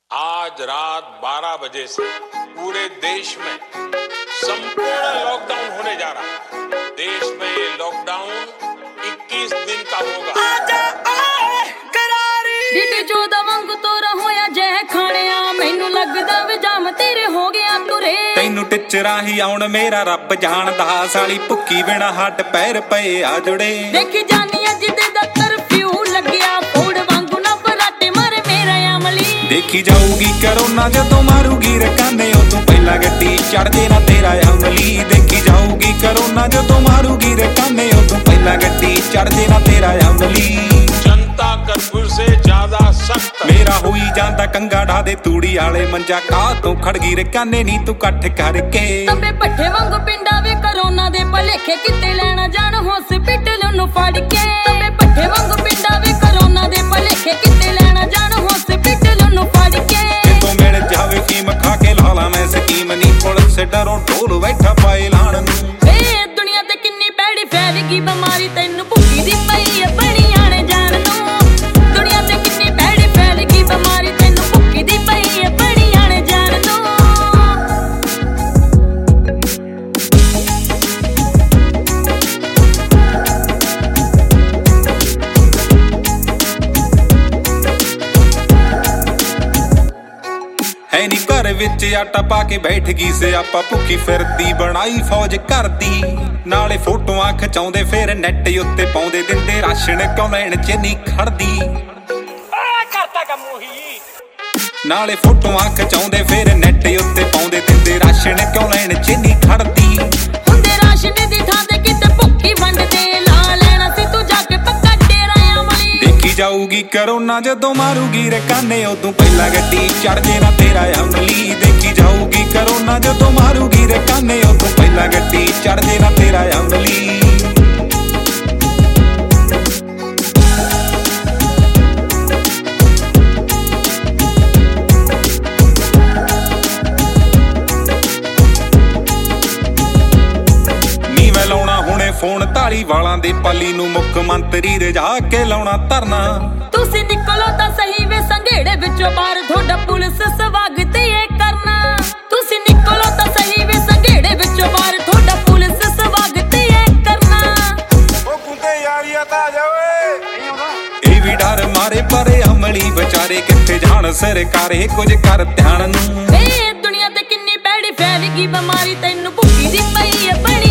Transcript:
आज रात 12 बजे से पूरे देश में संपूर्ण लॉकडाउन होने जा रहा है। देश में ये लॉकडाउन 21 दिन का होगा। डिटे चौदा वांग तोरा होया जय खाणिया मैनू लगदा वे जाम तेरे हो गया तुरे तैनू टिचरा ही आउण मेरा रब जानदा साली भुक्की बिना हट पैर पए आ जुड़े देखी जानी अज दे दा कर्फ्यू लग्या फोड़ वांगू ना पराटे मारे मेरा अमली देखी जाऊगी करोना जदों मारूगी रकाने उदों पहला गड्डी चढ़ दे ना तेरा अमली देखी जाऊगी करोना जदों मारूगी रकाने उदों पहला गड्डी चढ़ दे ना तेरा अमली जनता कर्फ्यू से ज्यादा सख्त मेरा होई जांदा कंगा ढा दे तूड़ी आले मंजा का तू खड़गी रकाने नी तू कट्ठ करके तबे पट्ठे वांगू पिंडा वे करोना दे भलेखे किते लेना जान हॉस्पिटल नु फड़ के तबे पट्ठे वांगू पिंडा वे करोना दे भलेखे किते लेना जान हॉस्पिटल नु फड़ के तो मिल जावे फीम खा के लाला मैं स्कीम नी पुलिस डरो ढोल बैठा पाए लाण नू ए दुनिया ते किन्नी पैड़ी फैल गई बीमारी तैनू भुक्की दी पई है बनी आने जान नू दुनिया ते किन्नी पैड़ी फैल गई बीमारी तैनू भुक्की दी पई है बनी आने जान नू है नी घर विच आटा पा के बैठ गई से आपा भुखी फिरदी बनाई फौज करदी नाले फोटोआं खचाउंदे फिर नैट उत्ते पाउंदे दिंदे राशन क्यों लैण च नी खड़दी करता कम ਉਹੀ नाले फोटोआं खचाउंदे फिर नैट उत्ते पाउंदे दिंदे राशन क्यों लैण च नी खड़दी हुंदे राशन दी थां ते किते भुक्की वंडदे ला लेना सी तू जाके पक्का डेरा अमली देखी जाऊगी करोना जदों मारूगी रकाने उदों पहला गड्डी चढ़ जे ना तेरा अमली देखी जाऊगी करोना जदों मारूगी रकाने उदों पहला गड्डी चढ़ जे ना तेरा अमली ਲਾਉਣਾ ਹੁਣੇ ਫੋਨ ਧਾਲੀ ਵਾਲਾਂ ਦੇ ਪਾਲੀ ਨੂੰ ਮੁੱਖ ਮੰਤਰੀ ਰਜਾ ਕੇ ਲਾਉਣਾ ਧਰਨਾ ਤੁਸੀਂ ਨਿਕਲੋ ਤਾਂ ਸਹੀ ਵੇ ਸੰਘੇੜੇ ਵਿੱਚੋਂ ਬਾਹਰ ਤੁਹਾਡਾ ਪੁਲਿਸ ਸਵਾਗਤ ਇਹ ਕਰਨਾ ਤੁਸੀਂ ਨਿਕਲੋ ਤਾਂ ਸਹੀ ਵੇ ਸੰਘੇੜੇ ਵਿੱਚੋਂ ਬਾਹਰ ਤੁਹਾਡਾ ਪੁਲਿਸ ਸਵਾਗਤ ਇਹ ਕਰਨਾ ਉਹ ਗੁੰਦੇ ਯਾਰੀਆ ਤਾਂ ਆ ਜਾ ਓਏ ਇਹ ਵੀ ਡਰ ਮਾਰੇ ਪਰੇ ਅਮਲੀ ਵਿਚਾਰੇ ਕਿੱਥੇ ਜਾਣ ਸਰਕਾਰੇ ਕੁਝ ਕਰ ਧਿਆਨ ਨੂੰ ਏ ਦੁਨੀਆ ਤੇ ਕਿੰਨੀ ਪੈੜੀ ਫੈਲ ਗਈ ਬਿਮਾਰੀ ਤੈਨੂੰ ਭੁੱਖੀ ਦੀ ਪਈ ਹੈ ਬਣੀ